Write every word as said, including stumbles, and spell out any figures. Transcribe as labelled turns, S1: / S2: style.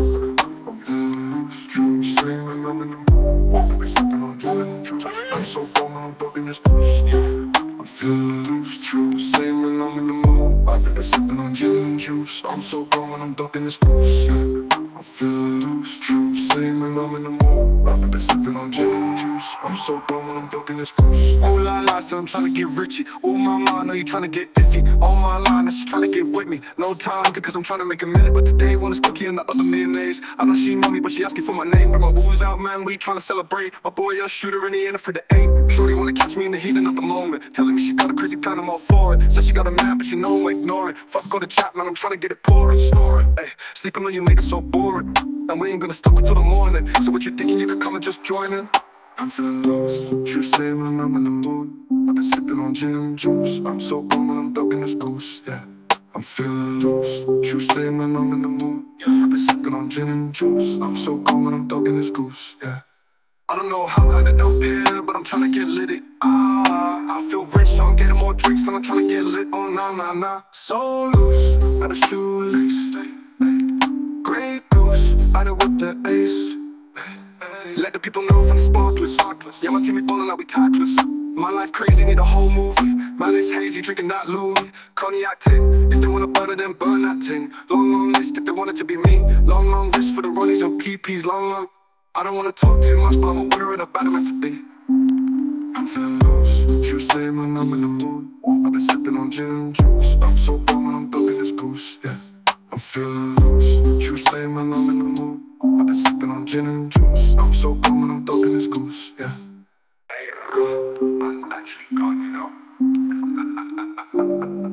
S1: I'm feeling loose, juice, sailing, I'm in the mood. I've been sipping on gin and juice. I'm so dumb when I'm talking this goose. I'm feeling loose, juice, sailing, I'm in the mood. I've been sipping on gin and juice. I'm so dumb when I'm talking this goose. I'm feeling loose, juice, sailing, I'm in the mood. I've been sipping on gin and juice. I'm so dumb when I'm talking this goose.
S2: Oh la la, so I'm tryna get richy. Oh my ma, I know you tryna get iffy. Oh my line, she's tryna get with me. No time, cause I'm tryna make a minute. But today one is cookie and the other mayonnaise. I know she know me, but she asking for my name. Bring my booze out, man, we tryna celebrate. My boy a shooter and he in it for the aim. Shorty wanna catch me in the heat of the moment. Telling me she got a crazy plan, I'm all for it. Said she got a man, but she know I'm ignoring. Fuck all the chat, man, I'm tryna get it pouring. Snoring, ayy, sleeping on you make it so boring. And we ain't gonna stop until the morning. So what you thinking, you could come and just join in?
S1: I'm feeling loose, true sailing, I'm in the mood. I've been sipping on gin and juice. I'm so bummed when I'm ducking this goose, yeah. I'm feeling loose, true sailing, I'm in the mood. I've been sipping on gin and juice. I'm so bummed when I'm ducking this goose, yeah.
S2: I don't know how I ended up here, but I'm tryna get litty. Ah, I feel rich, so I'm getting more drinks, then I'm tryna get lit. Oh nah nah nah, so loose, got a shoelace. Grey goose, I done whip the ace. Let the people know from the sparklers. Yeah, my team is ballin' like we tackless. My life crazy, need a whole movie. Man, it's hazy, drinking that Louis Cognac tin. If they wanna butter, then burn that tin. Long, long list if they want it to be me. Long, long list for the Ronnies and P Ps. Long, long. I don't wanna talk too much, but I'm aware of the bad meant to be.
S1: I'm feeling loose, true sailing, I'm in the mood. I've been sipping on gin and juice. I'm so bummed when I'm ducking this goose, yeah. I'm feeling loose, true sailing, I'm in the mood. I've been sipping on gin and juice. I'm so bummed when I'm ducking this goose, yeah.
S2: Hey, uh, I'm actually gone, you know.